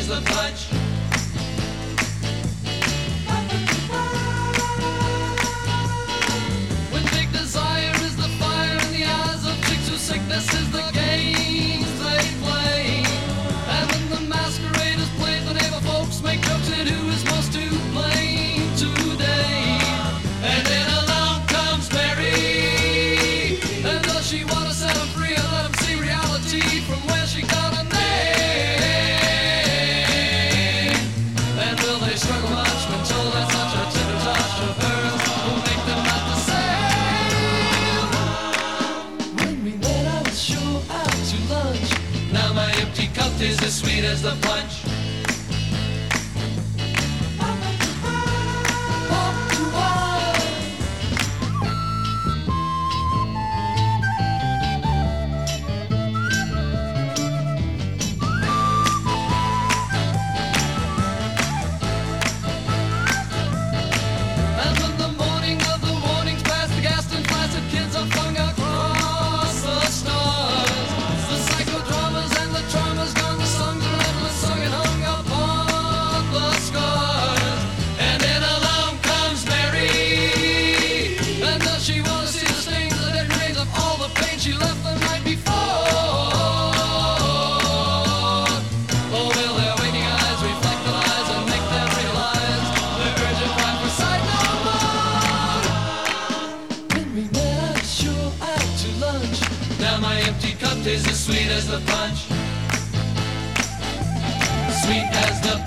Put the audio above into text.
as the punch. When big desire is the fire in the eyes of chicks whose sickness is the games they play. And when the masqueraders play, the neighbor folks make jokes at who is most to blame today. And then along comes Mary, and does she want to set him free and let him see reality from where she got a name? And will they struggle much when told that such a tender touch of hers will make them not the same? When we met I was sure out to lunch. Now my empty cup is as sweet as the punch. She left the night before. Oh, will their waiting eyes reflect the lies and make them realize the urgent cry for sight no more? When we met, I was sure out to lunch. Now my empty cup tastes as sweet as the punch. Sweet as the